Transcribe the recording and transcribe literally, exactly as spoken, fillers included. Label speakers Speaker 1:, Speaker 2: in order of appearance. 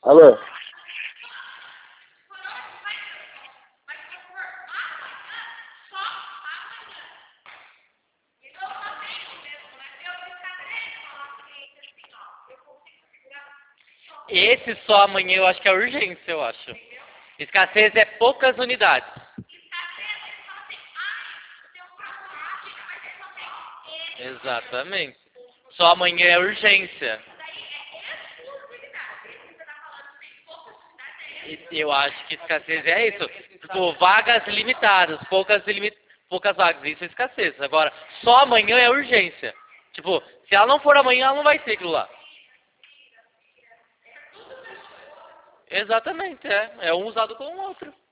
Speaker 1: Alô?
Speaker 2: Esse só amanhã eu acho que é urgência, eu acho. Escassez é poucas unidades. Exatamente. Só amanhã é urgência. E eu acho que escassez é isso. Tipo, vagas limitadas, poucas, limi poucas vagas. Isso é escassez. Agora, só amanhã é urgência. Tipo, se ela não for amanhã, ela não vai ter aquilo lá. Exatamente, é. É um usado com o outro.